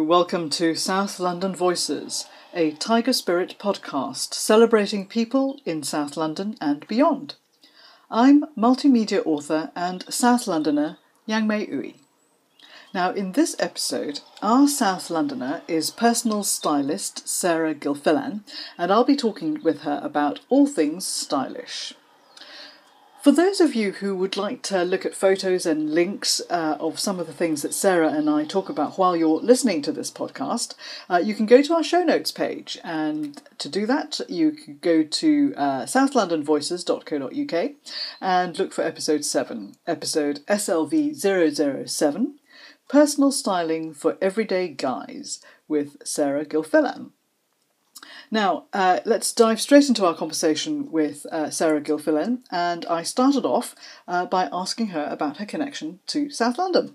welcome to South London Voices, a Tiger Spirit podcast celebrating people in South London and beyond. I'm multimedia author and South Londoner Yang Mei Uy. Now, in this episode, our South Londoner is personal stylist Sarah Gilfillan, and I'll be talking with her about all things stylish. For those of you who would like to look at photos and links of some of the things that Sarah and I talk about while you're listening to this podcast, you can go to our show notes page. And to do that, you can go to southlondonvoices.co.uk and look for episode 7, episode SLV007, Personal Styling for Everyday Guys with Sarah Gilfillan. Now, let's dive straight into our conversation with Sarah Gilfillan, and I started off by asking her about her connection to South London.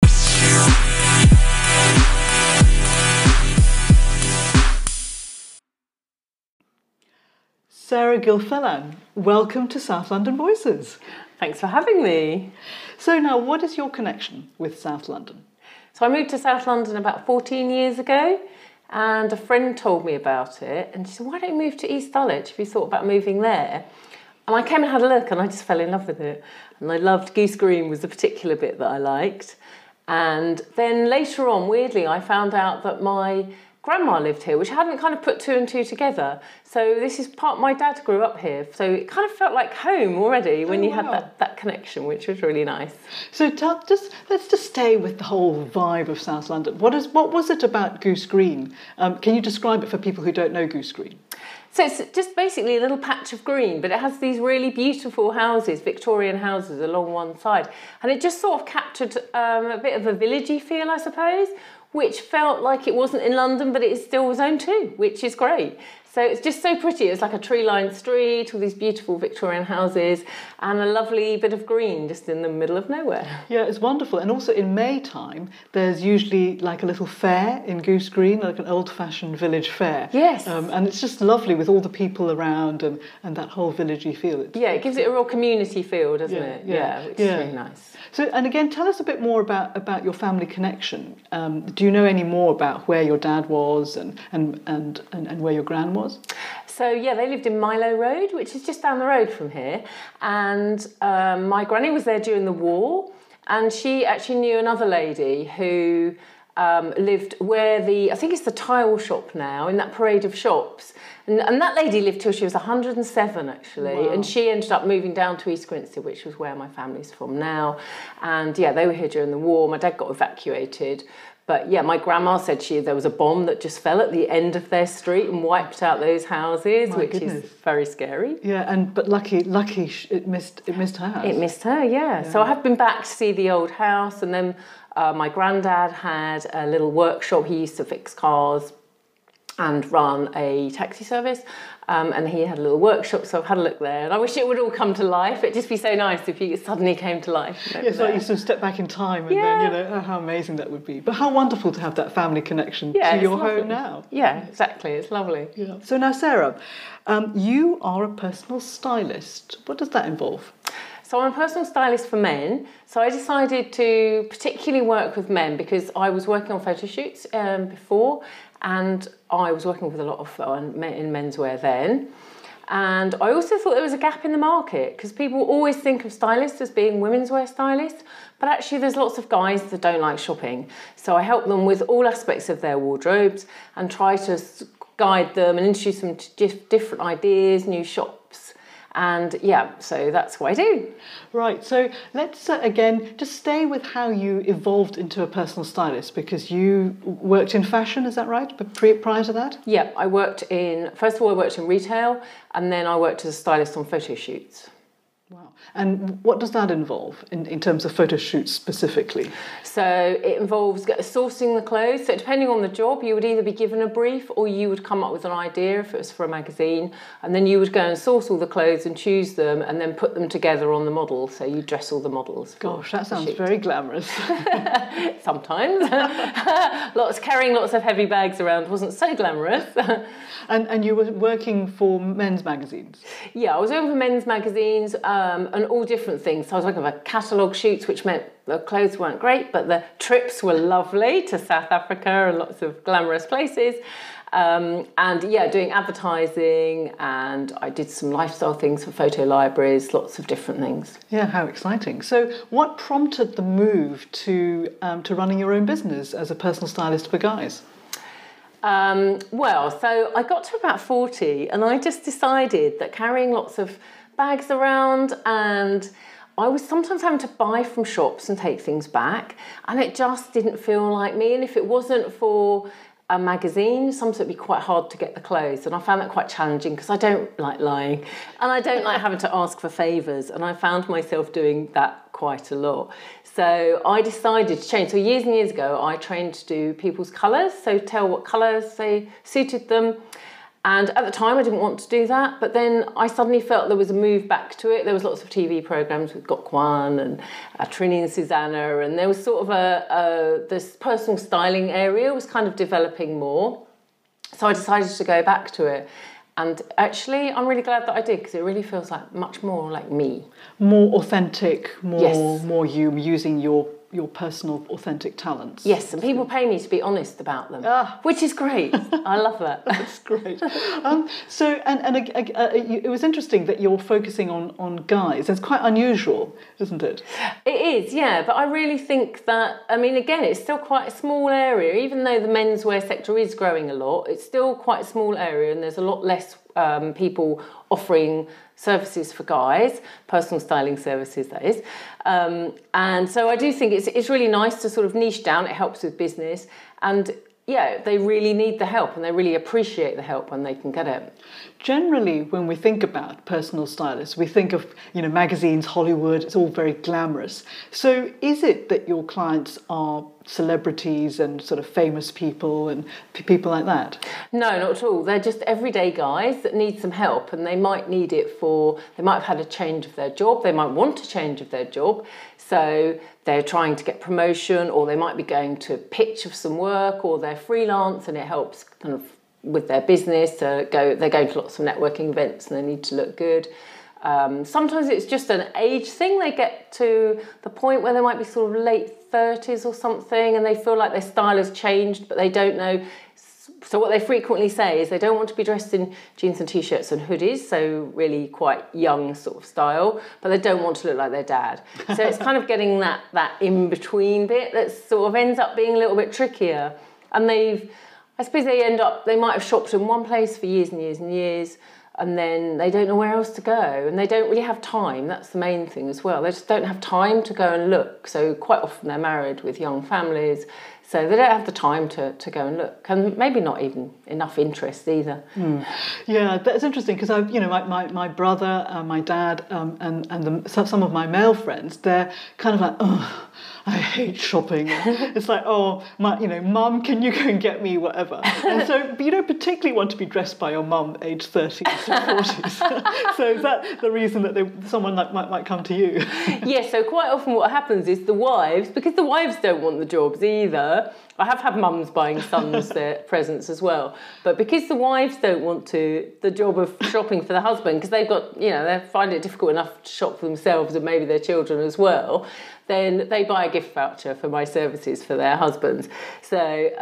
Sarah Gilfillan, welcome to South London Voices. Thanks for having me. So now, what is your connection with South London? So I moved to South London about 14 years ago. And a friend told me about it, and she said, why don't you move to East Dulwich if you thought about moving there? And I came and had a look, and I just fell in love with it. And I loved Goose Green was the particular bit that I liked. And then later on, weirdly, I found out that my grandma lived here, which I hadn't kind of put two and two together. So this is my dad grew up here, so it kind of felt like home already when you had that connection, which was really nice. So let's just stay with the whole vibe of South London. What was it about Goose Green? Can you describe it for people who don't know Goose Green? So it's just basically a little patch of green, but it has these really beautiful houses, Victorian houses along one side. And it just sort of captured a bit of a villagey feel, I suppose, which felt like it wasn't in London, but it still was home too, which is great. So it's just so pretty. It's like a tree-lined street, all these beautiful Victorian houses, and a lovely bit of green just in the middle of nowhere. Yeah, it's wonderful. And also in May time, there's usually like a little fair in Goose Green, like an old-fashioned village fair. Yes. And it's just lovely with all the people around and that whole villagey feel. It gives it a real community feel, doesn't it? Yeah, which is really nice. So, and again, tell us a bit more about your family connection. Do you know any more about where your dad was and where your gran was? So they lived in Milo Road, which is just down the road from here. And my granny was there during the war, and she actually knew another lady who lived where I think it's the tile shop now, in that parade of shops. And that lady lived till she was 107, actually. Wow. And she ended up moving down to East Grinstead, which was where my family's from now. And they were here during the war. My dad got evacuated. But my grandma said there was a bomb that just fell at the end of their street and wiped out those houses, which is very scary. Yeah, but lucky it missed her house. It missed her, yeah. So I have been back to see the old house, and then my granddad had a little workshop. He used to fix cars and run a taxi service, and he had a little workshop, so I've had a look there, and I wish it would all come to life. It'd just be so nice if it suddenly came to life. It's like you sort of step back in time and then, how amazing that would be. But how wonderful to have that family connection to your home now. Yeah, exactly, it's lovely. Yeah. So now, Sarah, you are a personal stylist. What does that involve? So I'm a personal stylist for men. So I decided to particularly work with men because I was working on photo shoots before, and I was working with a lot of men in menswear then. And I also thought there was a gap in the market because people always think of stylists as being women's wear stylists, but actually there's lots of guys that don't like shopping. So I help them with all aspects of their wardrobes and try to guide them and introduce them to different ideas, new shops. And so that's what I do. Right, so let's again just stay with how you evolved into a personal stylist, because you worked in fashion, is that right? But prior to that? Yeah, first of all I worked in retail, and then I worked as a stylist on photo shoots. Wow. And what does that involve in terms of photo shoots specifically? So it involves sourcing the clothes. So depending on the job, you would either be given a brief or you would come up with an idea if it was for a magazine. And then you would go and source all the clothes and choose them and then put them together on the model. So you dress all the models. Gosh, that sounds very glamorous. Sometimes. Carrying lots of heavy bags around wasn't so glamorous. And you were working for men's magazines? Yeah, I was working for men's magazines. and all different things. So I was working for catalogue shoots, which meant the clothes weren't great, but the trips were lovely to South Africa and lots of glamorous places. And yeah, doing advertising, and I did some lifestyle things for photo libraries, lots of different things. Yeah, how exciting. So what prompted the move to running your own business as a personal stylist for guys? Well, so I got to about 40 and I just decided that carrying lots of bags around, and I was sometimes having to buy from shops and take things back, and it just didn't feel like me. And if it wasn't for a magazine, sometimes it'd be quite hard to get the clothes, and I found that quite challenging because I don't like lying and I don't like having to ask for favours, and I found myself doing that quite a lot. So I decided to change. So years and years ago, I trained to do people's colours, so tell what colours they suited them. And at the time, I didn't want to do that. But then I suddenly felt there was a move back to it. There was lots of TV programmes with Gok Wan and Trini and Susanna. And there was sort of this personal styling area was kind of developing more. So I decided to go back to it. And actually, I'm really glad that I did, because it really feels like much more like me. More authentic, Yes. more you using your personal authentic talents. Yes, and people pay me to be honest about them, which is great. I love that. That's great. It was interesting that you're focusing on guys. It's quite unusual, isn't it? It is, yeah, but I really think that, I mean, again, it's still quite a small area. Even though the menswear sector is growing a lot, it's still quite a small area, and there's a lot less people offering services for guys, personal styling services, that is. And so I do think it's really nice to sort of niche down. It helps with business. And yeah, they really need the help, and they really appreciate the help when they can get it. Generally, when we think about personal stylists, we think of, magazines, Hollywood, it's all very glamorous. So is it that your clients are celebrities and sort of famous people and people like that? No, not at all. They're just everyday guys that need some help, and they might need it they might have had a change of their job, they might want a change of their job, so they're trying to get promotion, or they might be going to pitch of some work, or they're freelance and it helps kind of with their business they're going to lots of networking events and they need to look good. Sometimes it's just an age thing. They get to the point where they might be sort of late 30s or something, and they feel like their style has changed, but they don't know. So what they frequently say is they don't want to be dressed in jeans and t-shirts and hoodies, so really quite young sort of style, but they don't want to look like their dad. So it's kind of getting that in-between bit that sort of ends up being a little bit trickier. And I suppose they might have shopped in one place for years and years and years, and then they don't know where else to go, and they don't really have time. That's the main thing as well. They just don't have time to go and look. So quite often they're married with young families, so they don't have the time to go and look, and maybe not even enough interest either. Yeah, that's interesting, because my brother, my dad, and some of my male friends, they're kind of like, oh, I hate shopping. It's like, oh, mum, can you go and get me whatever? And so, but you don't particularly want to be dressed by your mum, aged 30s to 40s. So is that the reason that someone might come to you? Yes, so quite often what happens is the wives, because the wives don't want the jobs either. I have had mums buying sons their presents as well, but because the wives don't want the job of shopping for the husband, because they've got, they find it difficult enough to shop for themselves and maybe their children as well, then they buy a gift voucher for my services for their husbands. So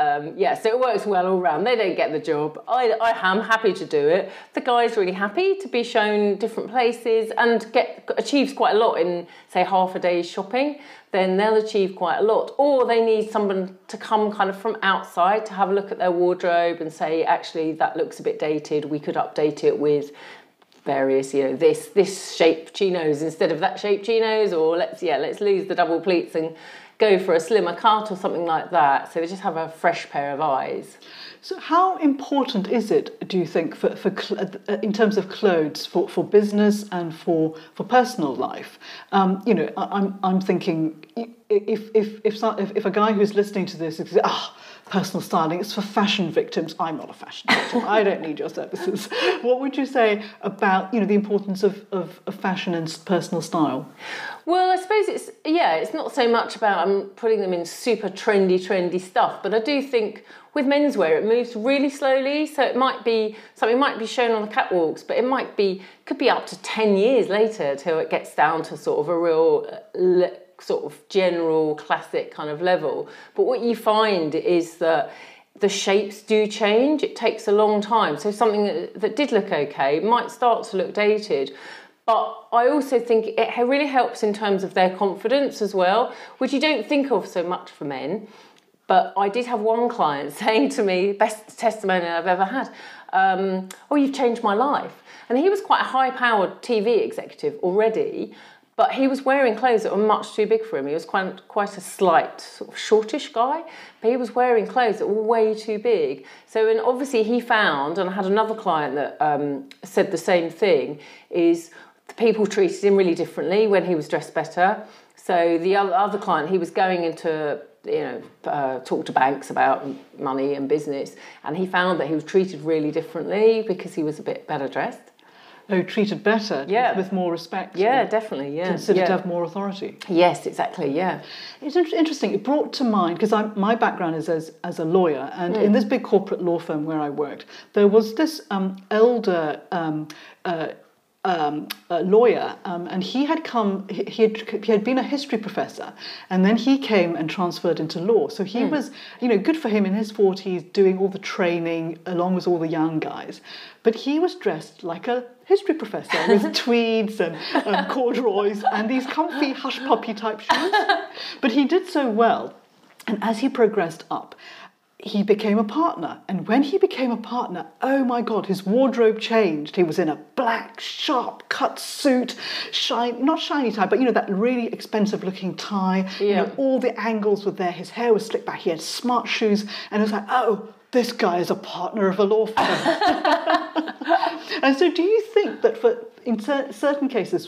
so it works well all round. They don't get the job. I am happy to do it. The guy's really happy to be shown different places and achieves quite a lot in, say, half a day's shopping. Then they'll achieve quite a lot. Or they need someone to come kind of from outside to have a look at their wardrobe and say, actually, that looks a bit dated. We could update it with various, this shape chinos instead of that shape chinos, or let's lose the double pleats and go for a slimmer cut or something like that. So they just have a fresh pair of eyes. So how important is it, do you think, for in terms of clothes for business and for personal life? I'm thinking if a guy who's listening to this is personal styling, it's for fashion victims. I'm not a fashion victim. I don't need your services. What would you say about the importance of fashion and personal style? Well, I suppose it's not so much about, I'm putting them in super trendy stuff. But I do think with menswear, it moves really slowly. So it might be, something might be shown on the catwalks, but could be up to 10 years later till it gets down to sort of a real sort of general classic kind of level. But what you find is that the shapes do change. It takes a long time. So something that did look okay might start to look dated. But I also think it really helps in terms of their confidence as well, which you don't think of so much for men. But I did have one client saying to me, best testimonial I've ever had, oh, you've changed my life. And he was quite a high-powered TV executive already, but he was wearing clothes that were much too big for him. He was quite a slight, sort of shortish guy, but he was wearing clothes that were way too big. So, and obviously he found, and I had another client that said the same thing, is the people treated him really differently when he was dressed better. So the other client, he was going into, talk to banks about money and business, and he found that he was treated really differently because he was a bit better dressed. Oh, treated better, with more respect. Yeah, definitely, yeah. Considered to have more authority. Yes, exactly, yeah. It's interesting. It brought to mind, because my background is as a lawyer, and in this big corporate law firm where I worked, there was this elder lawyer, and he had come. He had been a history professor, and then he came and transferred into law. So he was, good for him in his 40s, doing all the training along with all the young guys. But he was dressed like a history professor with tweeds and corduroys and these comfy hush puppy type shoes. But he did so well, and as he progressed up, he became a partner. And when he became a partner, oh my God, his wardrobe changed. He was in a black, sharp cut suit, not shiny tie, but that really expensive looking tie. Yeah. All the angles were there. His hair was slicked back. He had smart shoes. And it was like, oh, this guy is a partner of a law firm. And so do you think that in certain cases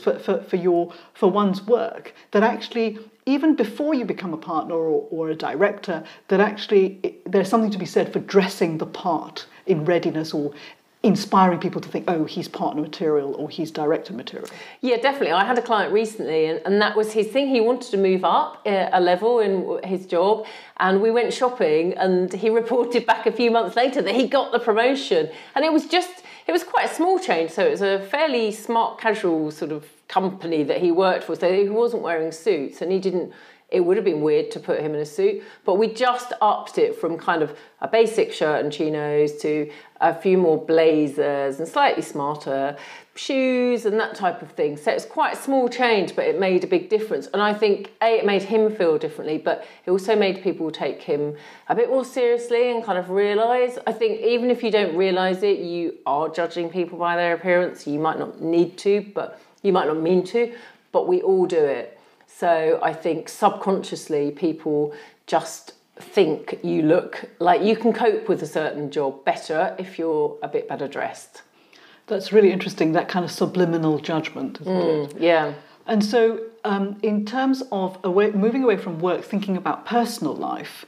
for one's work, that actually even before you become a partner or a director, that actually there's something to be said for dressing the part in readiness or inspiring people to think, oh, he's partner material or he's director material? Yeah, definitely. I had a client recently and that was his thing. He wanted to move up a level in his job, and we went shopping and he reported back a few months later that he got the promotion. And it was quite a small change. So it was a fairly smart casual sort of company that he worked for. So he wasn't wearing suits, and it would have been weird to put him in a suit, but we just upped it from kind of a basic shirt and chinos to a few more blazers and slightly smarter shoes and that type of thing. So it's quite a small change, but it made a big difference. And I think, it made him feel differently, but it also made people take him a bit more seriously and kind of realise. I think even if you don't realise it, you are judging people by their appearance. You might not need to, but you might not mean to, but we all do it. So I think subconsciously people just think you look like you can cope with a certain job better if you're a bit better dressed. That's really interesting, that kind of subliminal judgment, isn't it? Yeah. And so in terms of moving away from work, thinking about personal life,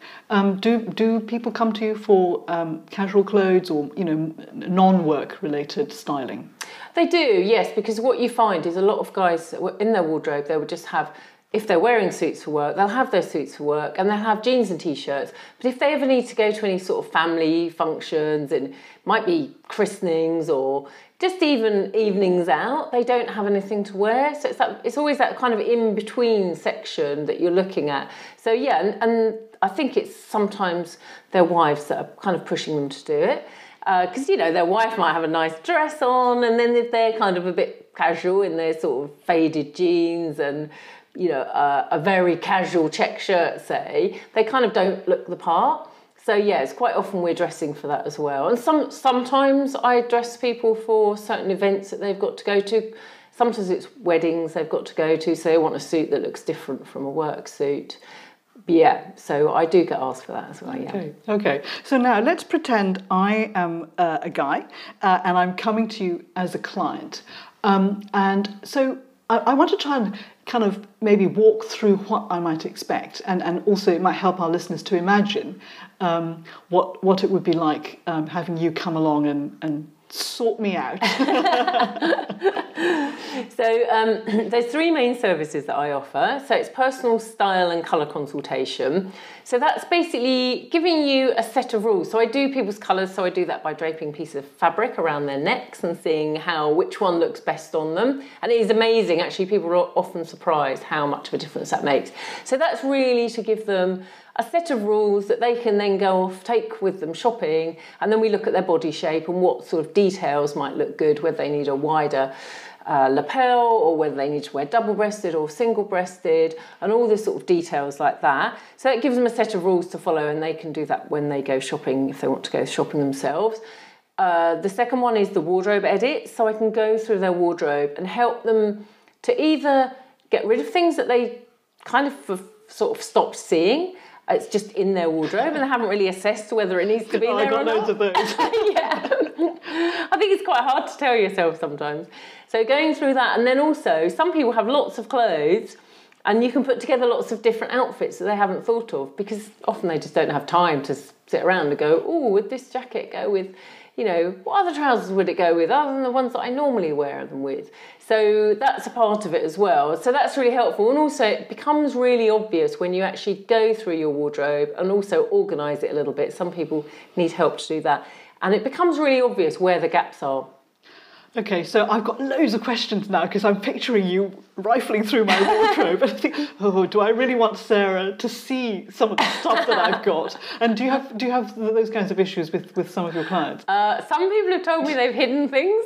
do people come to you for casual clothes or non-work related styling? They do, yes, because what you find is a lot of guys in their wardrobe, they would just have, if they're wearing suits for work, they'll have their suits for work and they'll have jeans and t-shirts. But if they ever need to go to any sort of family functions, and might be christenings or just even evenings out, they don't have anything to wear. So it's always that kind of in-between section that you're looking at. So yeah, and I think it's sometimes their wives that are kind of pushing them to do it. Because, their wife might have a nice dress on, and then if they're kind of a bit casual in their sort of faded jeans and, a very casual check shirt, say, they kind of don't look the part. So, yeah, it's quite often we're dressing for that as well. And sometimes I dress people for certain events that they've got to go to. Sometimes it's weddings they've got to go to, so they want a suit that looks different from a work suit. Yeah, so I do get asked for that as well, yeah. Okay. So now let's pretend I am a guy and I'm coming to you as a client. And so I want to try and kind of maybe walk through what I might expect. And also it might help our listeners to imagine what it would be like having you come along and sort me out. So there's three main services that I offer. So it's personal style and colour consultation. So that's basically giving you a set of rules. So I do people's colours, so I do that by draping pieces of fabric around their necks and seeing which one looks best on them. And it is amazing, actually, people are often surprised how much of a difference that makes. So that's really to give them a set of rules that they can then go off, take with them shopping, and then we look at their body shape and what sort of details might look good, whether they need a wider lapel or whether they need to wear double-breasted or single-breasted, and all the sort of details like that. So it gives them a set of rules to follow, and they can do that when they go shopping if they want to go shopping themselves. The second one is the wardrobe edit. So I can go through their wardrobe and help them to either get rid of things that they kind of sort of stopped seeing. It's just in their wardrobe and they haven't really assessed whether it needs to be there I got or not. loads of those. Yeah. I think it's quite hard to tell yourself sometimes. So going through that, and then also some people have lots of clothes and you can put together lots of different outfits that they haven't thought of, because often they just don't have time to sit around and go, oh, would this jacket go with, you know, what other trousers would it go with other than the ones that I normally wear them with? So that's a part of it as well. So that's really helpful. And also it becomes really obvious when you actually go through your wardrobe and also organise it a little bit. Some people need help to do that. And it becomes really obvious where the gaps are. Okay, so I've got loads of questions now because I'm picturing you rifling through my wardrobe and I think, oh, do I really want Sarah to see some of the stuff that I've got? And do you have those kinds of issues with some of your clients? Some people have told me they've hidden things.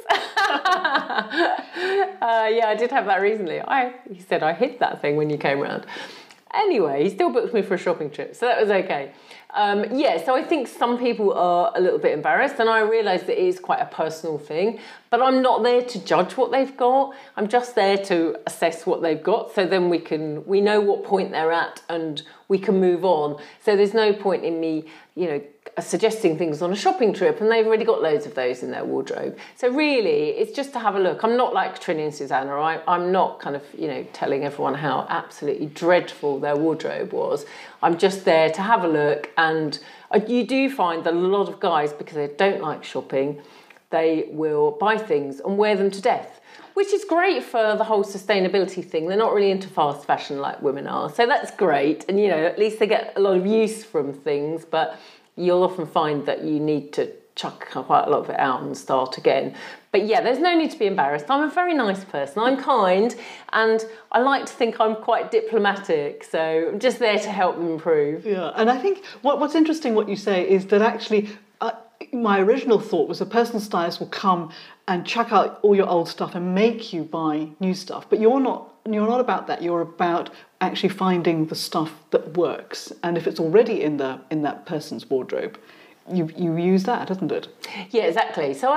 Yeah, I did have that recently. He said I hid that thing when you came round. Anyway, he still booked me for a shopping trip, so that was okay. Yeah, so I think some people are a little bit embarrassed, and I realise that it is quite a personal thing, but I'm not there to judge what they've got. I'm just there to assess what they've got, so then we know what point they're at and we can move on. So there's no point in me, you know, suggesting things on a shopping trip and they've already got loads of those in their wardrobe. So really, it's just to have a look. I'm not like Trinny and Susanna. I'm not kind of, you know, telling everyone how absolutely dreadful their wardrobe was. I'm just there to have a look, and you do find that a lot of guys, because they don't like shopping, they will buy things and wear them to death, which is great for the whole sustainability thing. They're not really into fast fashion like women are. So that's great. And, you know, at least they get a lot of use from things, but you'll often find that you need to chuck quite a lot of it out and start again. But yeah, there's no need to be embarrassed. I'm a very nice person. I'm kind, and I like to think I'm quite diplomatic. So I'm just there to help them improve. Yeah, and I think what's interesting what you say is that actually my original thought was a personal stylist will come and chuck out all your old stuff and make you buy new stuff. But you're not about that. You're about actually finding the stuff that works. And if it's already in that person's wardrobe, you use that, isn't it? Yeah, exactly. So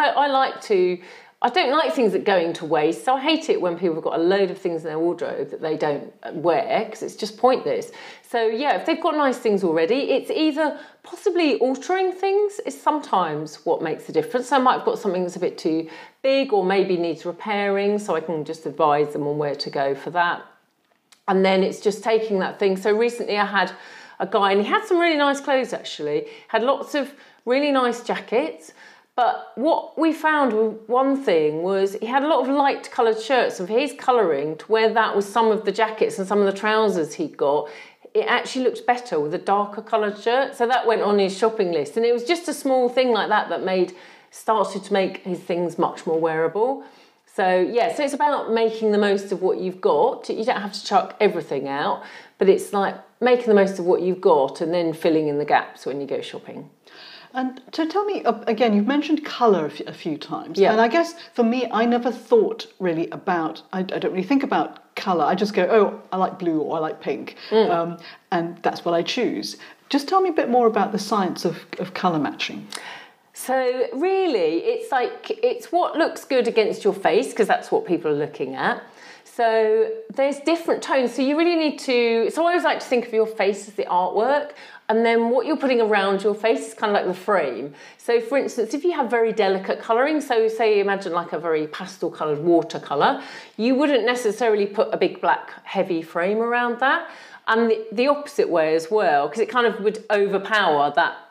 I don't like things that go into waste. So I hate it when people have got a load of things in their wardrobe that they don't wear, because it's just pointless. So yeah, if they've got nice things already, it's either possibly altering things is sometimes what makes the difference. So I might have got something that's a bit too big or maybe needs repairing, so I can just advise them on where to go for that. And then it's just taking that thing. So recently I had a guy, and he had some really nice clothes actually, had lots of really nice jackets. But what we found with one thing was he had a lot of light coloured shirts, and for his colouring, to where that was some of the jackets and some of the trousers he'd got, it actually looked better with a darker coloured shirt. So that went on his shopping list. And it was just a small thing like that started to make his things much more wearable. So yeah, so it's about making the most of what you've got. You don't have to chuck everything out, but it's like making the most of what you've got and then filling in the gaps when you go shopping. And so tell me, again, you've mentioned colour a few times. Yeah. And I guess for me, I never thought really about, I don't really think about colour. I just go, oh, I like blue or I like pink. And that's what I choose. Just tell me a bit more about the science of colour matching. So really, it's what looks good against your face, because that's what people are looking at. So there's different tones. So you really need to, so I always like to think of your face as the artwork, and then what you're putting around your face is kind of like the frame. So for instance, if you have very delicate colouring, so say imagine like a very pastel coloured watercolour, you wouldn't necessarily put a big black heavy frame around that. And the opposite way as well, because it kind of would overpower that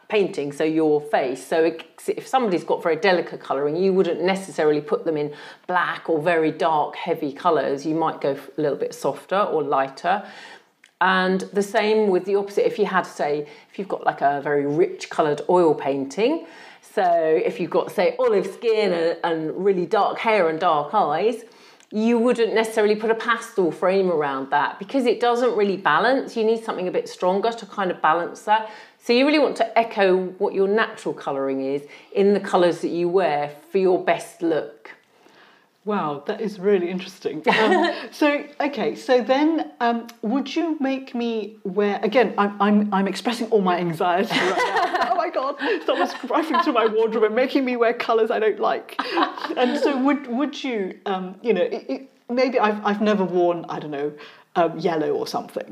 painting, so your face. So if somebody's got very delicate colouring, you wouldn't necessarily put them in black or very dark, heavy colours. You might go a little bit softer or lighter. And the same with the opposite. If you had, say, if you've got like a very rich coloured oil painting, so if you've got, say, olive skin and really dark hair and dark eyes, you wouldn't necessarily put a pastel frame around that because it doesn't really balance. You need something a bit stronger to kind of balance that. So you really want to echo what your natural colouring is in the colours that you wear for your best look. Wow, that is really interesting. So then would you make me wear, again, I'm expressing all my anxiety right now. Oh my God, someone's rifling through my wardrobe and making me wear colours I don't like. And so would you, maybe I've never worn, I don't know, yellow or something.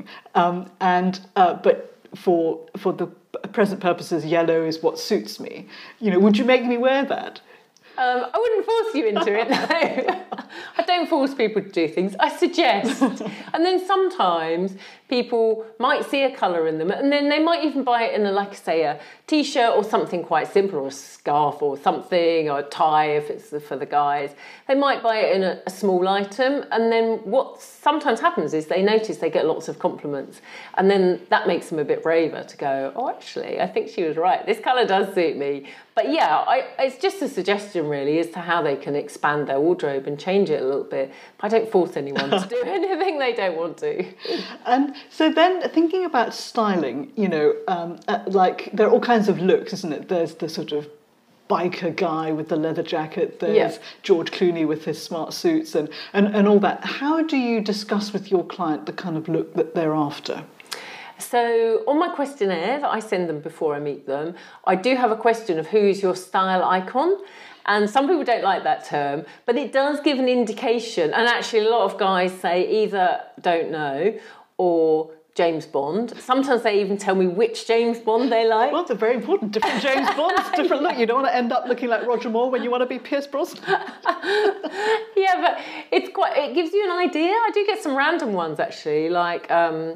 But for the present purposes, yellow is what suits me. Would you make me wear that? I wouldn't force you into it, no. I don't force people to do things. I suggest. And then sometimes people might see a colour in them and then they might even buy it in a T-shirt or something quite simple, or a scarf or something, or a tie if it's for the guys. They might buy it in a small item, and then what sometimes happens is they notice they get lots of compliments, and then that makes them a bit braver to go, oh, actually, I think she was right. This colour does suit me. But yeah, it's just a suggestion really as to how they can expand their wardrobe and change it a little bit. I don't force anyone to do anything they don't want to. And so then thinking about styling, like there are all kinds of looks, isn't it? There's the sort of biker guy with the leather jacket, there's George Clooney with his smart suits and all that. How do you discuss with your client the kind of look that they're after? So on my questionnaire that I send them before I meet them, I do have a question of who's your style icon. And some people don't like that term, but it does give an indication. And actually a lot of guys say either don't know or James Bond. Sometimes they even tell me which James Bond they like. Well, they're very important. Different James Bonds, different look. You don't want to end up looking like Roger Moore when you want to be Pierce Brosnan. Yeah, but it gives you an idea. I do get some random ones actually, like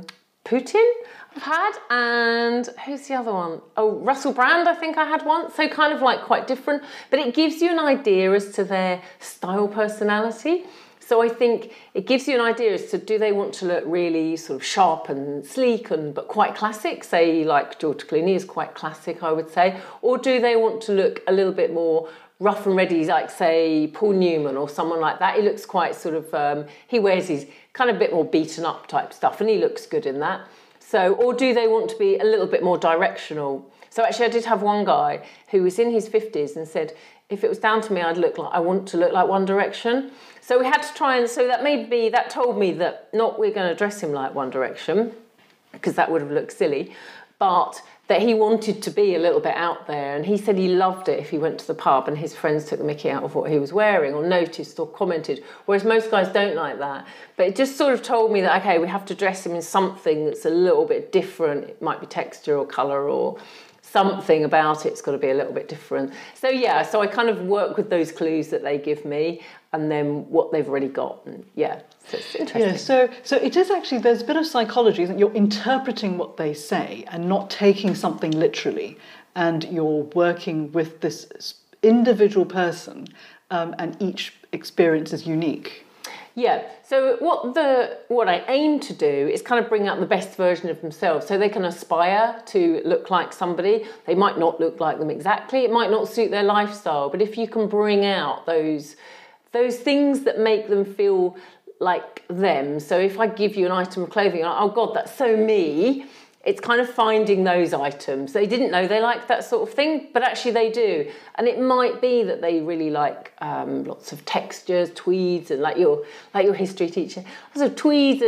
Putin I've had, and who's the other one? Oh, Russell Brand, I think I had once. So kind of like quite different, but it gives you an idea as to their style personality. So I think it gives you an idea as to do they want to look really sort of sharp and sleek but quite classic, say like George Clooney is quite classic, I would say, or do they want to look a little bit more rough and ready, like say Paul Newman or someone like that. He looks quite sort of, he wears his kind of bit more beaten up type stuff and he looks good in that. So, or do they want to be a little bit more directional? So actually I did have one guy who was in his 50s and said, if it was down to me, I want to look like One Direction. So we had to try and, so that told me that not we're going to dress him like One Direction, because that would have looked silly, but that he wanted to be a little bit out there. And he said he loved it if he went to the pub and his friends took the mickey out of what he was wearing or noticed or commented, whereas most guys don't like that. But it just sort of told me that, okay, we have to dress him in something that's a little bit different. It might be texture or colour or something about it's got to be a little bit different. So yeah, so I kind of work with those clues that they give me and then what they've already got. And yeah, so it's interesting. Yeah, so it is actually, there's a bit of psychology, isn't it? You're interpreting what they say and not taking something literally, and you're working with this individual person, and each experience is unique. Yeah, so what I aim to do is kind of bring out the best version of themselves so they can aspire to look like somebody. They might not look like them exactly, it might not suit their lifestyle, but if you can bring out those things that make them feel like them. So if I give you an item of clothing, oh God, that's so me, it's kind of finding those items. They didn't know they liked that sort of thing, but actually they do. And it might be that they really like lots of textures, tweeds, and like your history teacher, lots of tweeds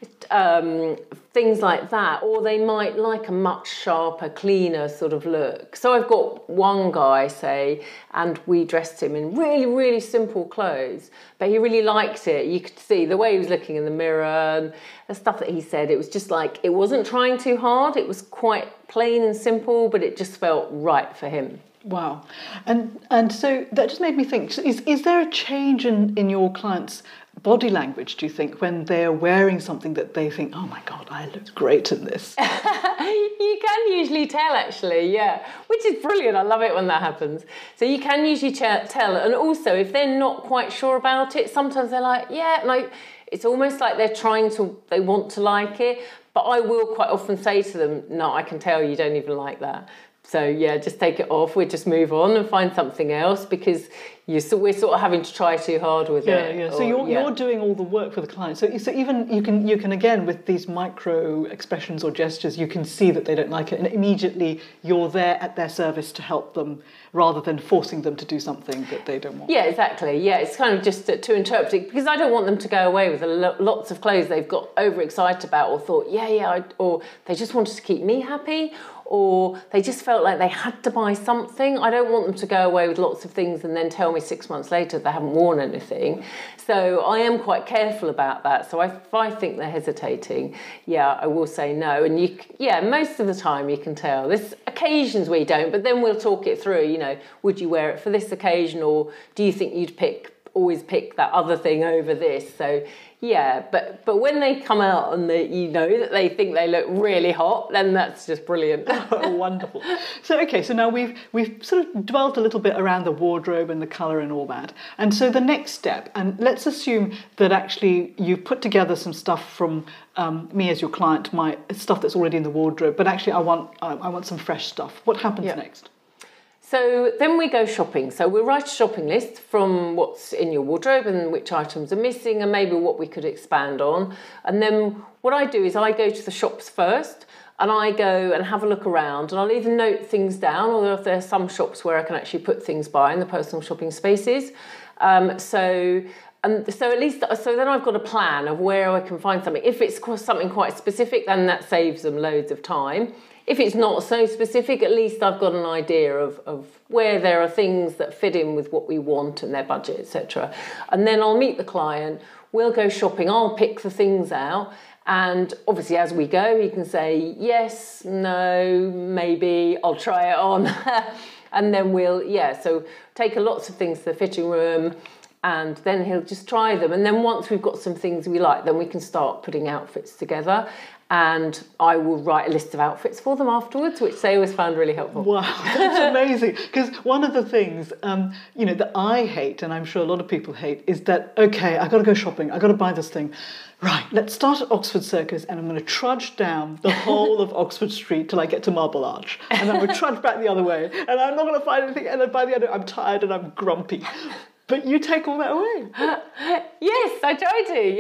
and things like that. Or they might like a much sharper, cleaner sort of look. So I've got one guy, say, and we dressed him in really, really simple clothes, but he really liked it. You could see the way he was looking in the mirror and the stuff that he said. It was just like, it wasn't trying too hard. It was quite plain and simple, but it just felt right for him. Wow. And so that just made me think, is there a change in your clients' body language, do you think, when they're wearing something that they think, oh my God, I look great in this? You can usually tell, actually, yeah, which is brilliant. I love it when that happens. So you can usually tell. And also, if they're not quite sure about it, sometimes they're like, yeah, like it's almost like they want to like it. But I will quite often say to them, no, I can tell you don't even like that. So yeah, just take it off. We'll just move on and find something else, because we're sort of having to try too hard with it. Yeah. So you're doing all the work for the client. So even you can again, with these micro expressions or gestures, you can see that they don't like it, and immediately you're there at their service to help them, rather than forcing them to do something that they don't want. Yeah, exactly. Yeah, it's kind of just to interpret it, because I don't want them to go away with lots of clothes they've got overexcited about, or thought, or they just wanted to keep me happy, or they just felt like they had to buy something. I don't want them to go away with lots of things and then tell me 6 months later they haven't worn anything. So I am quite careful about that. So if I think they're hesitating, I will say no. And most of the time you can tell. There's occasions where you don't, but then we'll talk it through. Would you wear it for this occasion, or do you think you'd always pick that other thing over this? So yeah, but when they come out and that they think they look really hot, then that's just brilliant. Oh, wonderful. So now we've sort of dwelt a little bit around the wardrobe and the colour and all that. And so the next step, and let's assume that actually you've put together some stuff from me as your client, my stuff that's already in the wardrobe, but actually I want some fresh stuff. What happens next? So then we go shopping. So we'll write a shopping list from what's in your wardrobe and which items are missing, and maybe what we could expand on. And then what I do is I go to the shops first, and I go and have a look around, and I'll either note things down, or if there are some shops where I can actually put things by in the personal shopping spaces. So then I've got a plan of where I can find something. If it's something quite specific, then that saves them loads of time. If it's not so specific, at least I've got an idea of where there are things that fit in with what we want and their budget, etc. And then I'll meet the client, we'll go shopping, I'll pick the things out. And obviously as we go, he can say, yes, no, maybe, I'll try it on. And then so take lots of things to the fitting room, and then he'll just try them. And then once we've got some things we like, then we can start putting outfits together. And I will write a list of outfits for them afterwards, which they always found really helpful. Wow, that's amazing. Because one of the things, that I hate, and I'm sure a lot of people hate, is that, okay, I've got to go shopping, I've got to buy this thing. Right, let's start at Oxford Circus, and I'm going to trudge down the whole of Oxford Street till I get to Marble Arch. And then I'm going to trudge back the other way, and I'm not going to find anything, and then by the end, I'm tired and I'm grumpy. But you take all that away. Yes, I try to,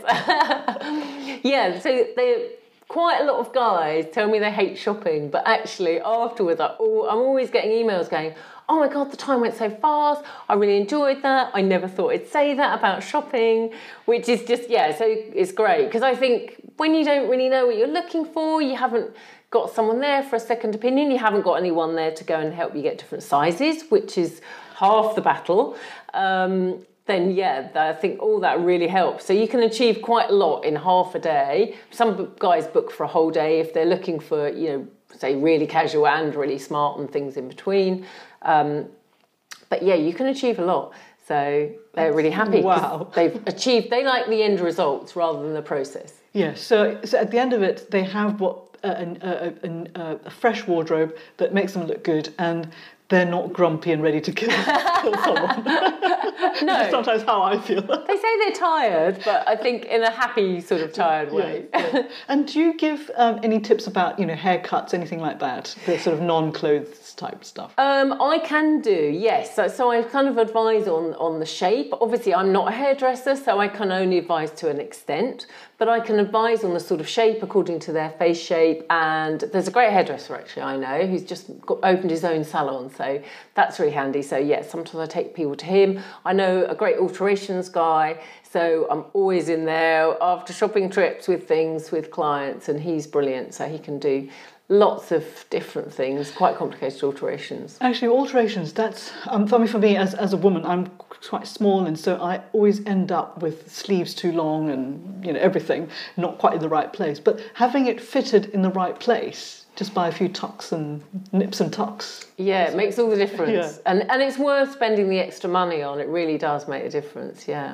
yes. So quite a lot of guys tell me they hate shopping, but actually afterwards I'm always getting emails going, oh my God, the time went so fast, I really enjoyed that, I never thought I'd say that about shopping, which is just, so it's great. Because I think when you don't really know what you're looking for, you haven't got someone there for a second opinion, you haven't got anyone there to go and help you get different sizes, which is half the battle, then I think all that really helps. So you can achieve quite a lot in half a day. Some guys book for a whole day if they're looking for, say really casual and really smart and things in between. But you can achieve a lot. So they're really happy. Wow. They like the end results rather than the process. Yeah, so at the end of it, they have a fresh wardrobe that makes them look good, and they're not grumpy and ready to kill someone. No. That's sometimes how I feel. They say they're tired, but I think in a happy sort of tired way. Yeah. And do you give any tips about, haircuts, anything like that? The sort of non-clothes type stuff? I can do, yes. So I kind of advise on the shape. Obviously, I'm not a hairdresser, so I can only advise to an extent. But I can advise on the sort of shape according to their face shape. And there's a great hairdresser, actually, I know, who's just opened his own salon. So that's really handy. So, sometimes I take people to him. I know a great alterations guy. So I'm always in there after shopping trips with clients. And he's brilliant. So he can do lots of different things, quite complicated alterations. Actually, alterations, that's, for me as a woman, I'm quite small, and so I always end up with sleeves too long and, everything not quite in the right place. But having it fitted in the right place, just by a few tucks and nips and tucks. Yeah, it makes all the difference. Yeah. And it's worth spending the extra money on. It really does make a difference, yeah.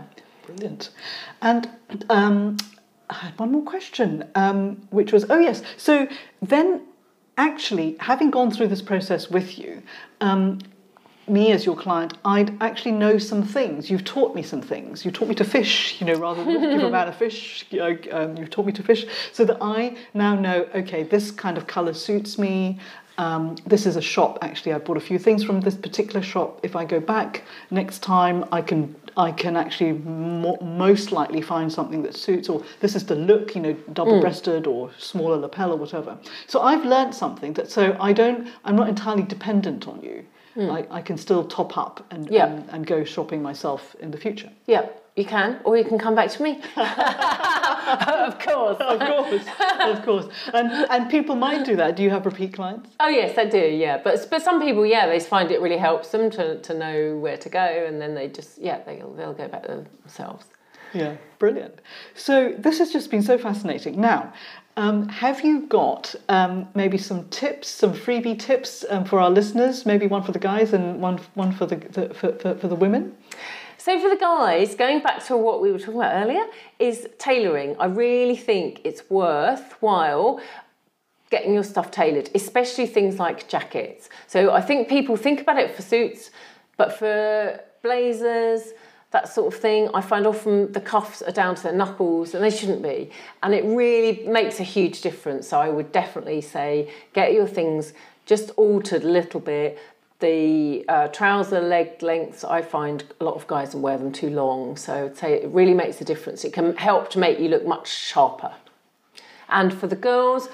Brilliant. And I had one more question, which was, oh yes, so then actually, having gone through this process with you, me as your client, I'd actually know some things. You've taught me some things. You taught me to fish, rather than give a man a fish, you've taught me to fish, so that I now know, okay, this kind of colour suits me. This is a shop, actually, I bought a few things from this particular shop. If I go back next time, I can actually most likely find something that suits, or this is the look, double-breasted or smaller lapel or whatever. So I've learnt something so I'm not entirely dependent on you. I can still top up and go shopping myself in the future. Yeah, you can, or you can come back to me. Of course. Of course. And people might do that. Do you have repeat clients? Oh yes, I do. Yeah, but some people, they find it really helps them to know where to go, and then they just they'll go back themselves. Yeah, brilliant. So this has just been so fascinating. Now, have you got maybe some tips, some freebie tips for our listeners? Maybe one for the guys and one for the women. So for the guys, going back to what we were talking about earlier, is tailoring. I really think it's worthwhile getting your stuff tailored, especially things like jackets. So I think people think about it for suits, but for blazers, that sort of thing, I find often the cuffs are down to their knuckles, and they shouldn't be. And it really makes a huge difference. So I would definitely say get your things just altered a little bit. The trouser leg lengths, I find a lot of guys wear them too long. So I'd say it really makes a difference. It can help to make you look much sharper. And for the girls,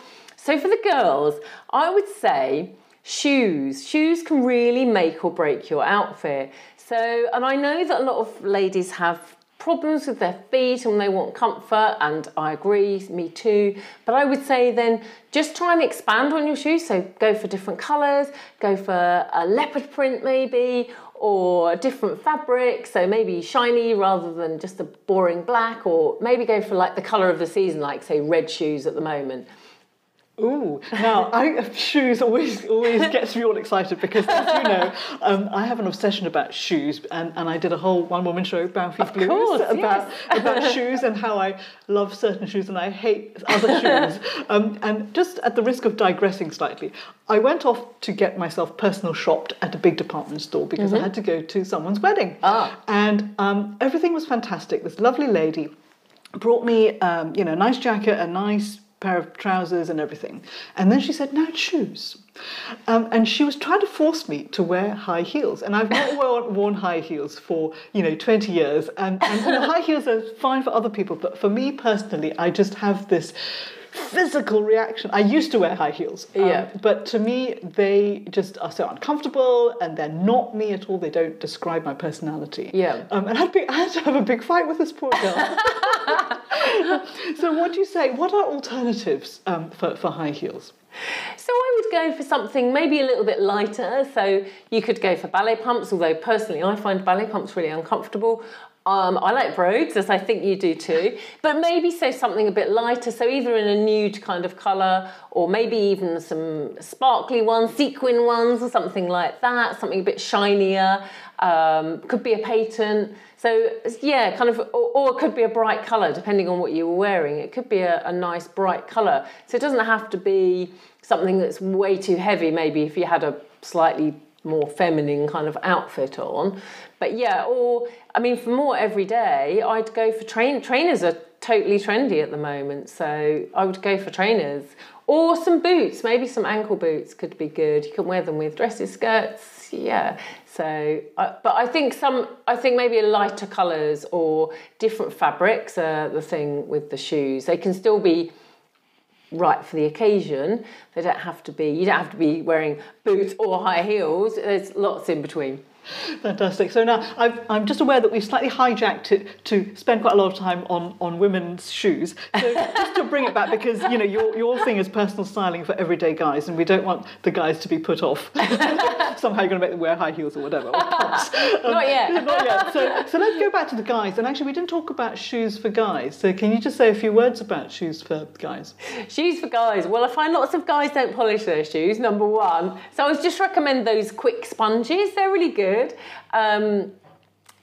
I would say shoes. Shoes can really make or break your outfit. So, and I know that a lot of ladies have problems with their feet and they want comfort, and I agree, me too. But I would say then just try and expand on your shoes. So go for different colours, go for a leopard print maybe, or a different fabric, so maybe shiny rather than just a boring black, or maybe go for like the colour of the season, like say red shoes at the moment. Ooh, now shoes always gets me all excited because, as you know, I have an obsession about shoes, and I did a whole one-woman show, Bouncy Blues, about shoes and how I love certain shoes and I hate other shoes. And just at the risk of digressing slightly, I went off to get myself personal shopped at a big department store because I had to go to someone's wedding. And everything was fantastic. This lovely lady brought me, a nice jacket, a nice pair of trousers and everything. And then she said, now shoes. And she was trying to force me to wear high heels. And I've not worn high heels for, 20 years. And high heels are fine for other people. But for me personally, I just have this physical reaction. I used to wear high heels. But to me, they just are so uncomfortable and they're not me at all. They don't describe my personality. And I had to have a big fight with this poor girl. So what do you say? What are alternatives for high heels? So I would go for something maybe a little bit lighter. So you could go for ballet pumps, although personally I find ballet pumps really uncomfortable. I like brogues, as I think you do too, but maybe something a bit lighter, so either in a nude kind of colour or maybe even some sparkly ones, sequin ones or something like that, something a bit shinier, could be a patent. So yeah, kind of, or it could be a bright colour depending on what you were wearing. It could be a nice bright colour. So it doesn't have to be something that's way too heavy, maybe if you had a slightly more feminine kind of outfit on. But yeah, or I mean for more everyday, I'd go for trainers are totally trendy at the moment, so I would go for trainers. Or some boots, maybe some ankle boots could be good. You can wear them with dresses, skirts, yeah. So, but I think maybe lighter colours or different fabrics are the thing with the shoes. They can still be right for the occasion. You don't have to be wearing boots or high heels. There's lots in between. Fantastic. So now I'm just aware that we've slightly hijacked it to spend quite a lot of time on women's shoes. So just to bring it back, because your thing is personal styling for everyday guys, and we don't want the guys to be put off. Somehow you're going to make them wear high heels or whatever. Not yet. Not yet. So let's go back to the guys. And actually, we didn't talk about shoes for guys. So can you just say a few words about shoes for guys? Shoes for guys. Well, I find lots of guys don't polish their shoes, number one. So I would just recommend those quick sponges. They're really good.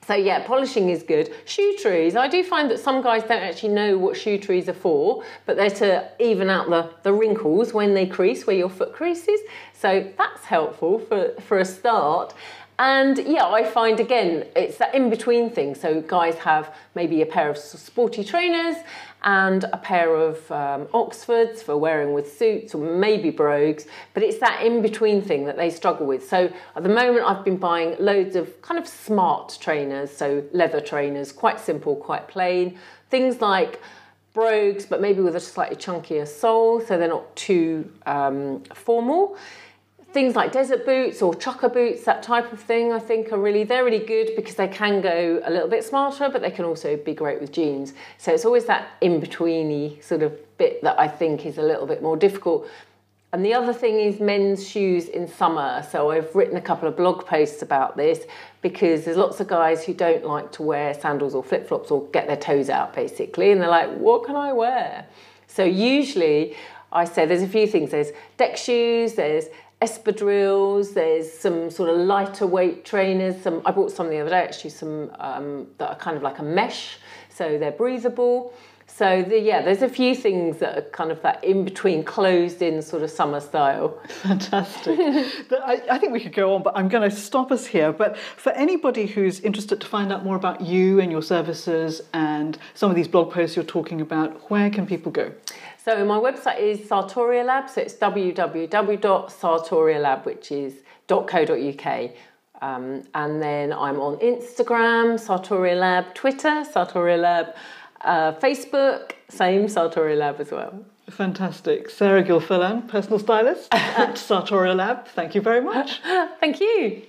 So yeah, polishing is good. Shoe trees, I do find that some guys don't actually know what shoe trees are for, but they're to even out the wrinkles when they crease, where your foot creases. So that's helpful for a start. And yeah, I find again, it's that in-between thing. So guys have maybe a pair of sporty trainers and a pair of Oxfords for wearing with suits, or maybe brogues, but it's that in-between thing that they struggle with. So at the moment I've been buying loads of kind of smart trainers, so leather trainers, quite simple, quite plain. Things like brogues, but maybe with a slightly chunkier sole, so they're not too formal. Things like desert boots or chukka boots, that type of thing, I think they're really good because they can go a little bit smarter, but they can also be great with jeans. So it's always that in-betweeny sort of bit that I think is a little bit more difficult. And the other thing is men's shoes in summer. So I've written a couple of blog posts about this because there's lots of guys who don't like to wear sandals or flip-flops or get their toes out basically. And they're like, what can I wear? So usually I say there's a few things. There's deck shoes, there's espadrilles, there's some sort of lighter weight trainers. I bought some the other day actually, some that are kind of like a mesh, so they're breathable. So there's a few things that are kind of that in-between, closed-in sort of summer style. Fantastic. I think we could go on, but I'm going to stop us here. But for anybody who's interested to find out more about you and your services and some of these blog posts you're talking about, where can people go? So my website is Sartoria Lab, so it's www.sartorialab, which is .co.uk. And then I'm on Instagram, Sartoria Lab, Twitter, Sartoria Lab, Facebook, same Sartoria Lab as well. Fantastic. Sarah Gilfillan, personal stylist at Sartoria Lab. Thank you very much. Thank you.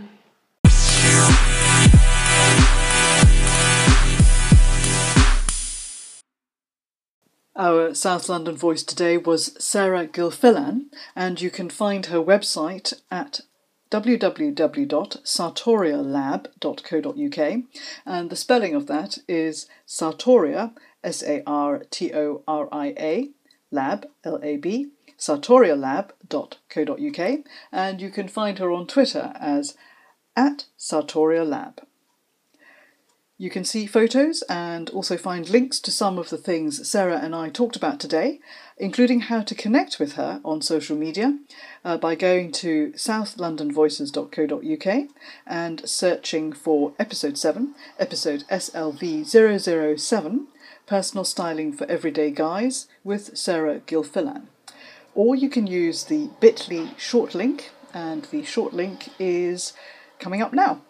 Our South London voice today was Sarah Gilfillan, and you can find her website at www.sartorialab.co.uk, and the spelling of that is Sartoria, Sartoria, lab, L-A-B, sartorialab.co.uk, and you can find her on Twitter as @sartorialab. You can see photos and also find links to some of the things Sarah and I talked about today, including how to connect with her on social media by going to southlondonvoices.co.uk and searching for episode 7, episode SLV007, Personal Styling for Everyday Guys with Sarah Gilfillan. Or you can use the bit.ly short link, and the short link is coming up now.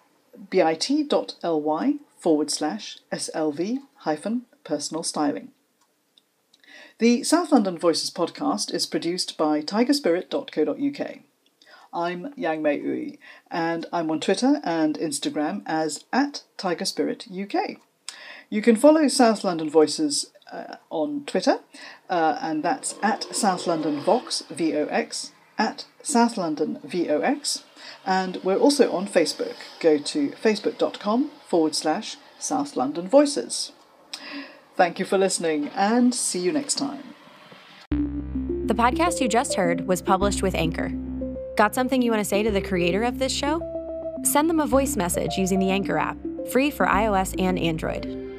bit.ly/SLV-personal styling. The South London Voices podcast is produced by tigerspirit.co.uk. I'm Yang Mei Ui, and I'm on Twitter and Instagram as @tigerspirituk. You can follow South London Voices on Twitter, and that's @SouthLondonVox, VOX, @SouthLondonVox. And we're also on Facebook. Go to facebook.com/South London Voices. Thank you for listening, and see you next time. The podcast you just heard was published with Anchor. Got something you want to say to the creator of this show? Send them a voice message using the Anchor app, free for iOS and Android.